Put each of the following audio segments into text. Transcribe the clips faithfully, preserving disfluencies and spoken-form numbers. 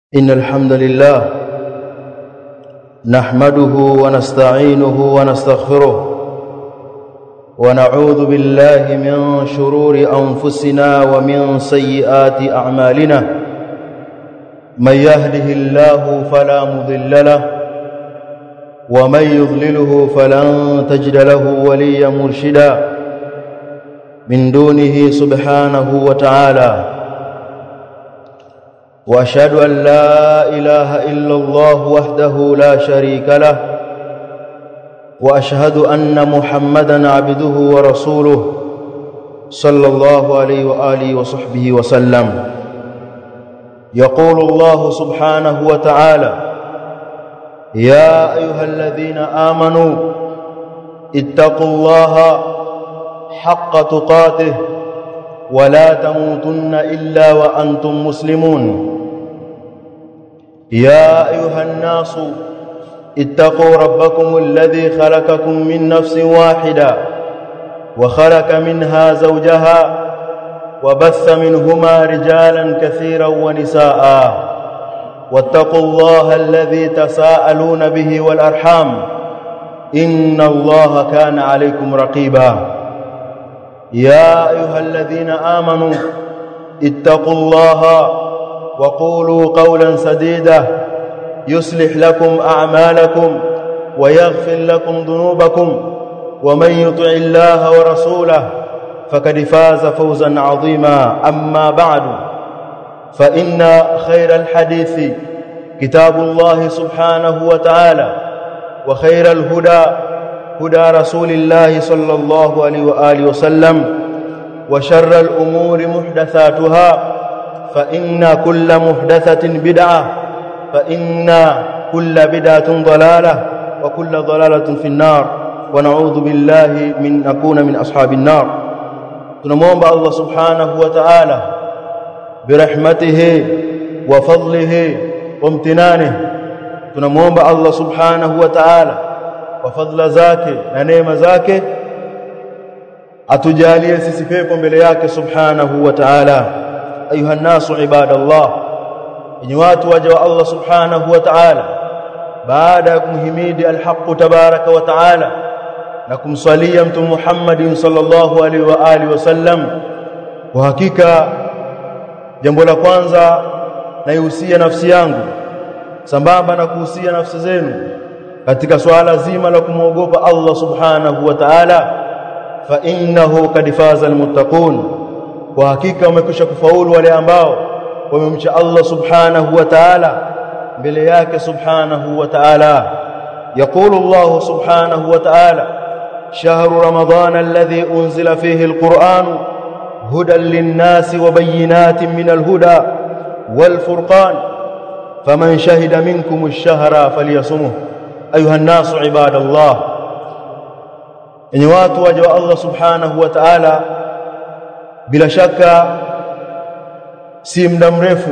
إن الحمد لله نحمده ونستعينه ونستغفره ونعوذ بالله من شرور أنفسنا ومن سيئات أعمالنا من يهده الله فلا مضل له ومن يضلله فلن تجد له وليا مرشدا من دونه سبحانه وتعالى وأشهد أن لا إله إلا الله وحده لا شريك له وأشهد أن محمدًا عبده ورسوله صلى الله عليه وآله وصحبه وسلم يقول الله سبحانه وتعالى يا أيها الذين آمنوا اتقوا الله حق تقاته ولا تموتن إلا وأنتم مسلمون يا أيها الناس اتقوا ربكم الذي خلقكم من نفس واحدة وخلق منها زوجها وبث منهما رجالا كثيرا ونساء واتقوا الله الذي تساءلون به والأرحام إن الله كان عليكم رقيبا يا أيها الذين آمنوا اتقوا الله وقولوا قولا سديدا يصلح لكم أعمالكم ويغفر لكم ذنوبكم ومن يطع الله ورسوله فقد فاز فوزا عظيما أما بعد فإن خير الحديث كتاب الله سبحانه وتعالى وخير الهدى هدى رسول الله صلى الله عليه وآله وسلم وشر الأمور محدثاتها فإن كل محدثة بدعة فإن كل بدعة ضلالة وكل ضلالة في النار ونعوذ بالله من نكون من أصحاب النار تنمون الله سبحانه وتعالى برحمته وفضله وامتنانه تنمون الله سبحانه وتعالى وفضل zake na neema zake atujalie sisi pepo mbele yake subhanahu wa ta'ala ayuha nasu ibadallah ni watu waja wa Allah subhanahu wa ta'ala baada ya kumhimidi alhaq tabaraka wa ta'ala na kumswalia mtume Muhammad sallallahu alaihi wa alihi wasallam kwa hakika jambo la kwanza naihusia nafsi yangu sambamba na kuhusia nafsi zenu katika swala zima la kumwogopa Allah subhanahu wa ta'ala fa innahu kad faza almuttaqun kwa hakika wamekwisha kufaulu wale ambao wamemcha Allah subhanahu wa ta'ala mbele yake subhanahu wa ta'ala yaqulu Allah subhanahu wa ta'ala shahru ramadan alladhi unzila fihi alquran hudan lin-nasi wa bayyinatin min al-huda wal-furqan faman shahida minkum ash-shahra falyasumhu أيها الناس عباد الله إن watu waja wa Allah subhanahu wa ta'ala bila shaka si muda mrefu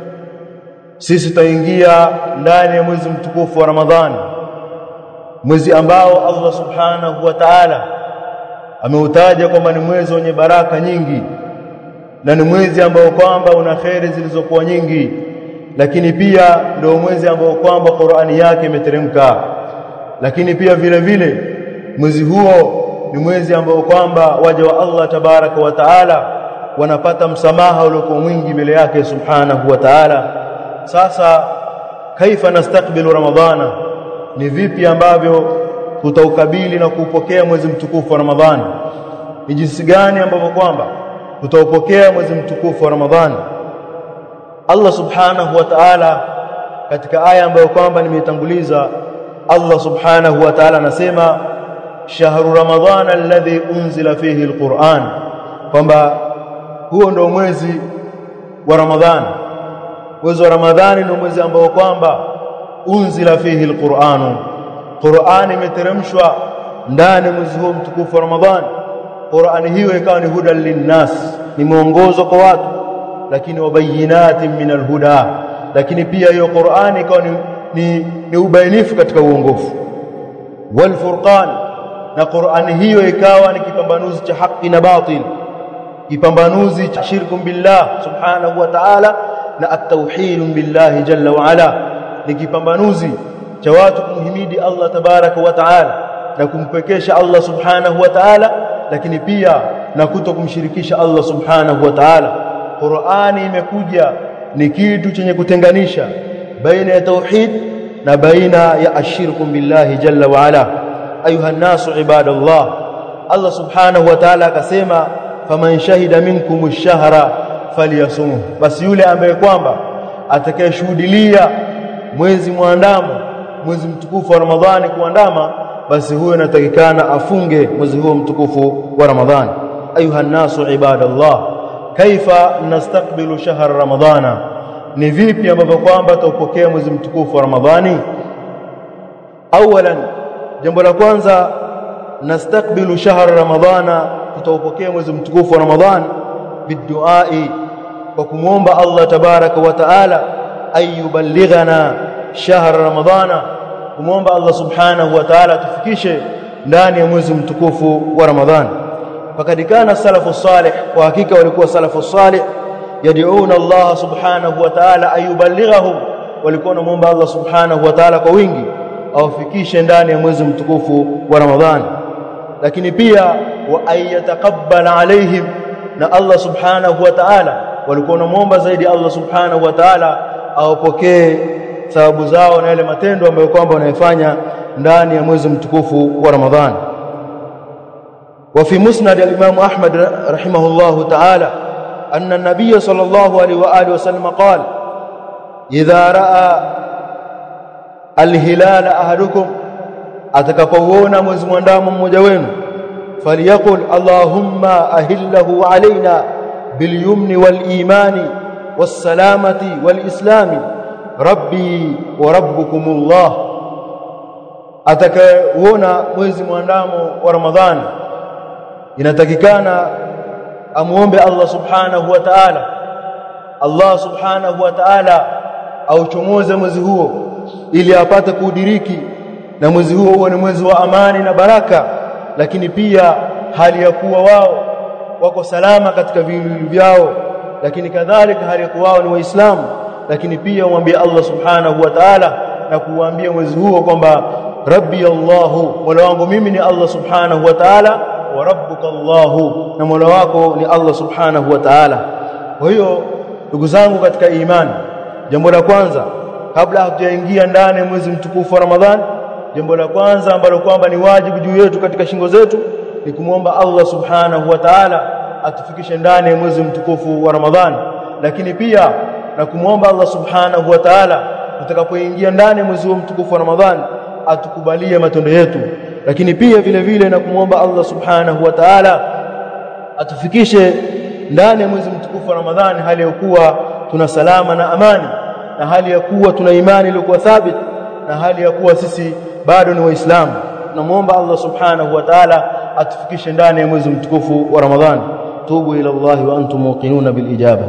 sisi tutaingia ndani ya mwezi mtukufu wa Ramadhani mwezi ambao Allah subhanahu wa ta'ala ameutaja kwamba ni mwezi wenye baraka nyingi na ni mwezi ambao kwamba una khairi zilizokuwa nyingi lakini pia ndio mwezi ambao kwamba Qur'ani yake imeteremka lakini pia vile vile mwezi huo ni mwezi ambao kwamba waja wa Allah tabaraka wa taala wanapata msamaha uliokuwa mwingi mbele yake subhanahu wa taala sasa kaifa nastakbilu ramadhana ni vipi ambavyo tutaukabili na kuupokea mwezi mtukufu wa Ramadhani ni jinsi gani ambavyo kwamba tutaupokea mwezi mtukufu wa Ramadhani Allah subhanahu wa ta'ala katika aya ambayo kwamba nimeitanguliza Allah subhanahu wa ta'ala anasema shahru ramadhana alladhi unzila fihi alquran kwamba huo ndio mwezi wa Ramadhani mwezi wa Ramadhani ndio mwezi ambao kwamba unzila fihi alquran Qur'ani imeteremshwa ndani mwezi huo mtukufu wa Ramadhani Qur'ani hiyo ikawa ni hudan linnas ni mwongozo kwa watu lakini wabayinatin min alhuda lakini pia hiyo Qur'ani ikawa ni, ni, ni ubainifu katika uongofu walfurqan na Qur'ani hiyo ikawa ni kipambanuzi cha haki na batil kipambanuzi cha shirku billah subhanahu wa ta'ala na at-tauhid billahi jalla wa ala, ni kipambanuzi cha watu kumhimidi Allah tabaraka wa taala na kumpekesha Allah subhanahu wa taala, lakini pia na kutokumshirikisha Allah subhanahu wa taala. Qur'ani imekuja ni kitu chenye kutenganisha baina ya tauhid na baina ya ashirku billahi jalla wa ala. Ayuha nasu ibadallah, Allah subhanahu wa ta'ala akasema faman shahida minkum ash-shahra falyasum, basi yule ambaye kwamba atakayeshuhudia mwezi muandamo, mwezi mtukufu wa Ramadhani kuandama, basi huyo anatakikana afunge mwezi huo mtukufu wa Ramadhani. Ayuha nasu ibadallah, kaifa nastaqbilu shahr ramadhana, ni vipi ambavyo kwamba tupokea mwezi mtukufu wa Ramadhani? Awalan, jambo la kwanza, nastaqbilu shahr ramadhana, tutaupokea mwezi mtukufu wa Ramadhani biduai, kwa kumwomba Allah tabaraka wa taala ayuballighana shahr ramadhana, kumwomba Allah subhanahu wa taala tufikishe ndani ya mwezi mtukufu wa Ramadhani. Fakad kana salafu salih, kwa hakika walikuwa salafu salih yad'una Allah subhanahu wa ta'ala ayuballighahum, walikuwa wanamuomba Allah subhanahu wa ta'ala kwa wingi awafikishe ndani ya mwezi mtukufu wa Ramadhani. Lakini pia wa ayataqabbala alaihim, na Allah subhanahu wa ta'ala walikuwa wanamuomba zaidi Allah subhanahu wa ta'ala awapokee thawabu zao na yale matendo ambayo kwamba wanayofanya ndani ya mwezi mtukufu wa Ramadhani. وفي مسند الإمام أحمد رحمه الله تعالى أن النبي صلى الله عليه وآله وسلم قال إذا رأى الهلال أحدكم, atakapoona mwezi mwandamo mmoja wenu, falyaqul Allahumma ahillahu alaina bilyumni walimani wassalamati walislami rabbi wa rabbukumullah. Atakayeona mwezi mwandamo wa Ramadhani, inatakikana amuombe Allah subhanahu wa ta'ala, Allah subhanahu wa ta'ala auchomoze mwezi huo ili apate kudiriki na mwezi huo huo ni mwezi wa amani na baraka, lakini pia hali ya kuwa wao wako salama katika viwili vyao, lakini kadhalika hali ya kuwa wao ni waislamu. Lakini pia umwambie Allah subhanahu wa ta'ala na kuambia mwezi huo kwamba rabbi Allahu, mola wangu mimi ni Allah subhanahu wa ta'ala, wa rabbuka Allahu, na mola wako ni Allah subhanahu wa ta'ala. Kwa hiyo ndugu zangu katika imani, jambo la kwanza kabla hatujaingia ndani mwezi mtukufu wa Ramadhani, jambo la kwanza ambalo kwamba ni wajibu juu yetu katika shingo zetu ni kumwomba Allah subhanahu wa ta'ala atufikishe ndani ya mwezi mtukufu wa Ramadhani. Lakini pia na kumwomba Allah subhanahu wa ta'ala tutakapoingia ndani ya mwezi mtukufu wa Ramadhani atukubalie matendo yetu. Lakini pia vile vile na kumwomba Allah subhanahu wa ta'ala atufikishe ndani ya mwezi mtukufu wa Ramadhani hali ya kuwa tuna salama na amani, na hali ya kuwa tuna imani iliyokuwa thabit, na hali ya kuwa sisi bado ni waislamu. Tunamuomba Allah subhanahu wa ta'ala atufikishe ndani ya mwezi mtukufu wa Ramadhani. Tubu ila Allah wa antum muqinuna bil ijaba.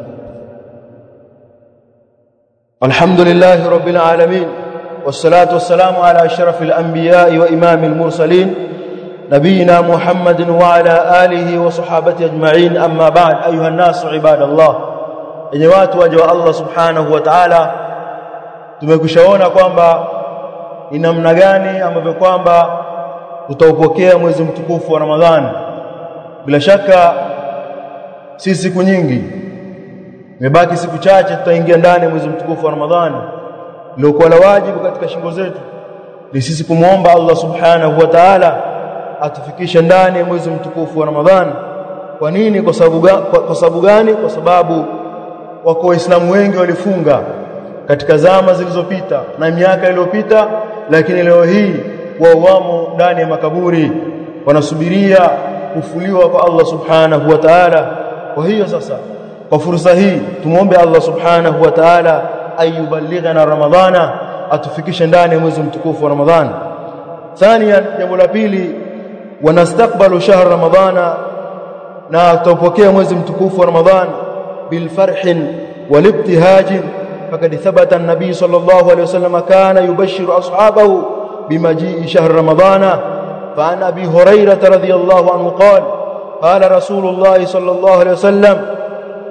Alhamdulillahi rabbil alamin, wassalatu wassalamu ala ashrafil anbiya'i wa imamil mursalin nabiyina Muhammadin wa ala alihi wa sahabati ajma'in. Amma ba'd, ayuha an-nasu ibadallah, enyi watu waja wa Allah subhanahu wa ta'ala, tumekushaona kwamba ni namna gani ambavyo kwamba tutaupokea mwezi mtukufu wa Ramadhani. Bila shaka si siku nyingi, imebaki siku chache tutaingia ndani mwezi mtukufu wa Ramadhani. Ndio kwa la wajibu katika shingo zetu ni sisi kumuomba Allah subhanahu wa ta'ala atufikishe ndani ya mwezi mtukufu wa Ramadhani. Kwa nini? Kwa sababu kwa sababu gani? Kwa sababu wako waislamu wengi walifunga katika zama zilizopita na miaka iliyopita, lakini leo hii wao wamo ndani ya makaburi wanasubiria kufuliwa kwa Allah subhanahu wa ta'ala. Kwa hiyo sasa kwa fursa hii tumuombe Allah subhanahu wa ta'ala ayuballighana Ramadhana, atufikishe ndani ya mwezi mtukufu wa Ramadhani. Thania, jambo la pili, wanastaqbalu shahr ramadhana, na tutapokea mwezi mtukufu wa Ramadhani bil farhin wal ibtihaj. Fakad thabata an-nabi sallallahu alayhi wasallam kana yubashshiru ashabahu bimaji'i shahr ramadhana. Fa an abi hurairah radhiyallahu anhu qala qala rasulullah sallallahu alayhi wasallam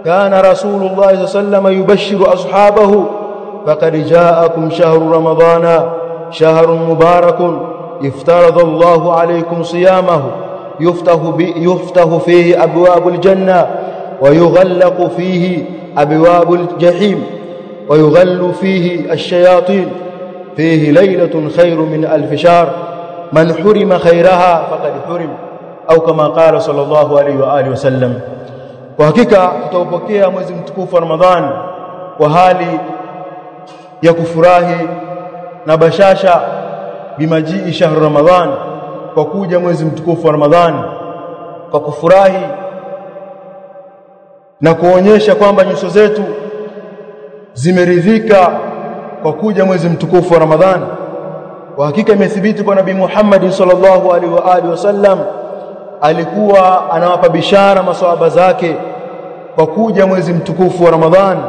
كان رسول الله صلى الله عليه وسلم يبشر أصحابه فقد جاءكم شهر رمضان شهر مبارك افترض الله عليكم صيامه يفتح, يفتح فيه أبواب الجنة ويغلق فيه أبواب الجحيم ويغل فيه الشياطين فيه ليلة خير من ألف شهر من حرم خيرها فقد حرم أو كما قال صلى الله عليه وآله وسلم. وحقيقة تتوبكيا mwezi mtukufu wa Ramadhani kwa hali ya kufurahi na bashasha bimajii shahr Ramadhan, kwa kuja mwezi mtukufu wa Ramadhani, kwa kufurahi na kuonyesha kwamba nyuso zetu zimeridhika kwa kuja mwezi mtukufu wa Ramadhani. Kwa hakika imethibiti kwa Nabii Muhammad sallallahu alaihi wa alihi wasallam alikuwa anawapa bishara maswahaba zake kwa kuja mwezi mtukufu wa Ramadhani.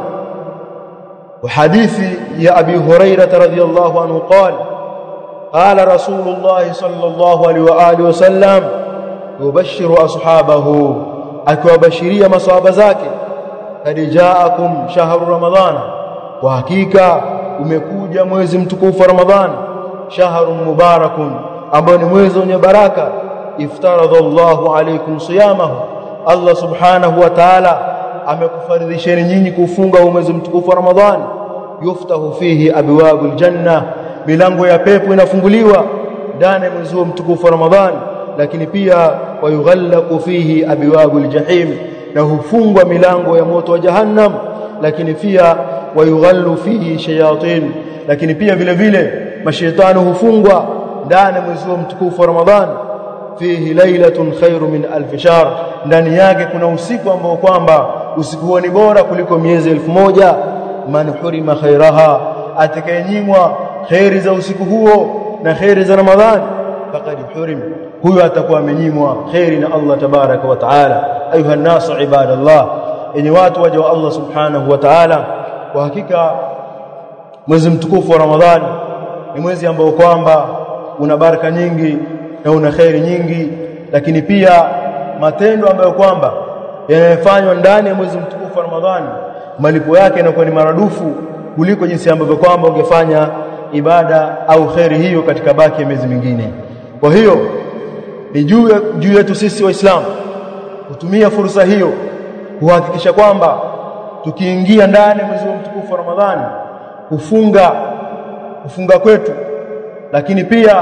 Wa hadithi ya Abi Hurairah radhiyallahu anhu qala qala Rasulullah sallallahu alaihi wa alihi wasallam yubashiru ashabahu, akiwabashiria maswahaba zake, kad jaakum shahru ramadhana, kwa hakika umekuja mwezi mtukufu wa Ramadhani, shahrun mubarakun, ambao ni mwezi wenye baraka, iftaradha Allahu alaykum siyamahu, Allah subhanahu wa ta'ala amekufaridhisheni nyinyi kufunga mwezi mtukufu wa Ramadhani, yuftahu fihi abwabul janna, milango ya pepo inafunguliwa ndani ya mwezi mtukufu wa Ramadhani, lakini pia wayughallaqu fihi abwabul jahim, na hufungwa milango ya moto wa jahannam, lakini pia wayughallu fihi shayatin, lakini pia vile vile mashaitani hufungwa ndani ya mwezi mtukufu wa Ramadhani. Fihi lailatun khairu min alf shahr, ndani yake kuna usiku ambao kwamba usiku huo ni bora kuliko miezi elfu moja. Man hurima khairaha, atakayenyimwa khairi za usiku huo na khairi za Ramadhani, faqad hurim, huyo atakuwa amenyimwa khairi na Allah tabaraka wa taala. Ayuha nasu ibadallah, enyi watu waja wa Allah subhanahu wa ta'ala, kwa hakika mwezi mtukufu wa Ramadhani ni mwezi ambao kwamba una baraka nyingi na una khairi nyingi, lakini pia matendo ambayo kwamba yanayofanywa ndani ya mwezi mtukufu wa Ramadhani malipo yake yanakuwa ni maradufu kuliko jinsi ambavyo kwamba ungefanya ibada au khairi hiyo katika baki ya miezi mingine. Kwa hiyo ni juu juu yetu sisi Waislamu kutumia fursa hiyo kuhakikisha kwamba tukiingia ndani ya mwezi mtukufu wa Ramadhani kufunga kufunga kwetu, lakini pia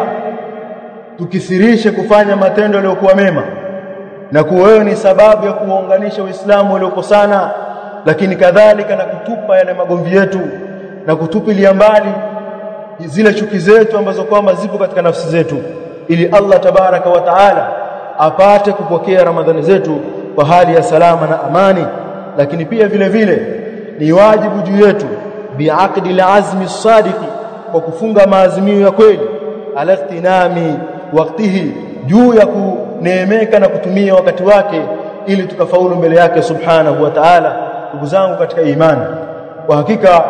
tukithirishe kufanya matendo yaliyokuwa mema, na kuwa ni sababu ya kuunganisha Uislamu uliokosana, lakini kadhalika na kutupa yale magomvi yetu na kutupilia mbali zile chuki zetu ambazo kwamba zipo katika nafsi zetu, ili Allah tabaraka wa taala apate kupokea Ramadhani zetu kwa hali ya salama na amani. Lakini pia vile vile ni wajibu juu yetu bi'aqdi al-azmi as-sadiqi, kwa kufunga maazimio ya kweli, al-ihtinami waqtihi, juu ya kuneemeka na kutumia wakati wake ili tukafaulu mbele yake subhanahu wa ta'ala. Ndugu zangu katika imani, kwa hakika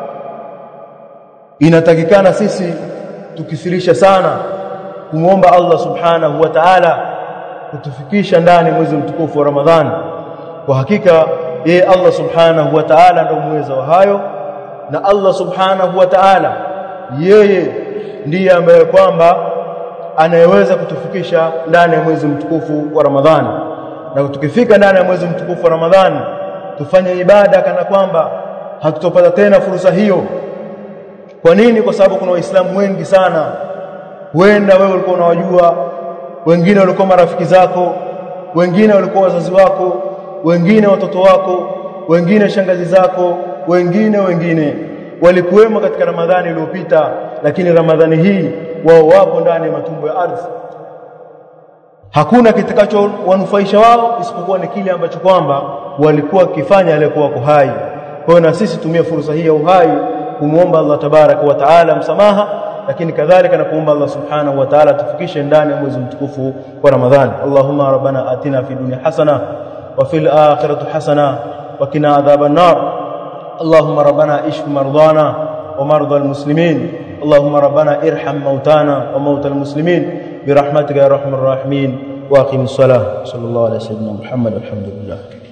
inatakikana sisi tukithirisha sana kumuomba Allah subhanahu wa ta'ala kutufikisha ndani mwezi mtukufu wa Ramadhani. Kwa hakika yeye Allah subhanahu wa ta'ala ndio muweza wa hayo, na Allah subhanahu wa ta'ala yeye ndiye ambaye kwamba anayeweza kutufikisha ndani ya mwezi mtukufu wa Ramadhani. Na tukifika ndani ya mwezi mtukufu wa Ramadhani tufanye ibada kana kwamba hatutopata tena fursa hiyo. Kwa nini? Kwa sababu kuna Waislamu wengi sana, huenda wewe ulikuwa unawajua, wengine walikuwa marafiki zako, wengine walikuwa wazazi wako, wengine watoto wako, wengine shangazi zako, wengine wengine walikuwemo katika Ramadhani iliyopita, lakini Ramadhani hii wao wapo ndani ya matumbo ya ardhi. Hakuna kitakacho wanufaisha wao isipokuwa ni kile ambacho kwamba walikuwa kifanya alikuwa wako hai. Kwa hiyo na sisi tumie fursa hii ya uhai kumuomba Allah tabaraka wa taala msamaha, lakini kadhalika na kuomba Allah subhanahu wa ta'ala tufikishe ndani ya mwezi mtukufu wa Ramadhani. Allahumma rabbana atina fi dunya hasana wa fil akhirati hasana wa qina adhaban nar. Allahumma rabbana ishfi mardana wa mardal muslimin. Allahumma rabbana irham mautana wa mautal muslimin birahmatika ya arhamar rahimin. wa aqimis salah. Sallallahu alayhi wa sallam Muhammad. Alhamdulillah.